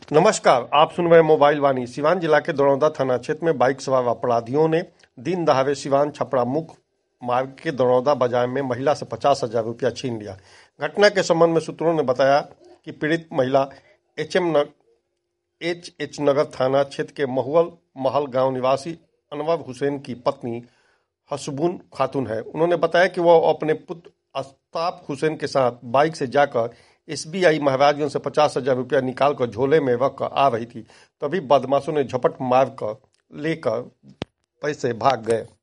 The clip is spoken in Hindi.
नमस्कार, आप सुन रहे मोबाइल वाणी। सिवान जिला के दरौंदा थाना क्षेत्र में बाइक सवार अपराधियों ने दिन दहाड़े सिवान छपरा मुख्य मार्ग के दरौंदा बाजार में महिला से 50,000 रुपया छीन लिया। घटना के संबंध में सूत्रों ने बताया कि पीड़ित महिला एच नगर थाना क्षेत्र के महुअल महल गांव निवासी अनवर हुसैन की पत्नी हसबुन खातून है। उन्होंने बताया कि वह अपने पुत्र अस्ताफ हुसैन के साथ बाइक से जाकर SBI महाराजगंज से 50,000 रुपया निकालकर झोले में रखकर आ रही थी, तभी बदमाशों ने झपट मार कर लेकर पैसे भाग गए।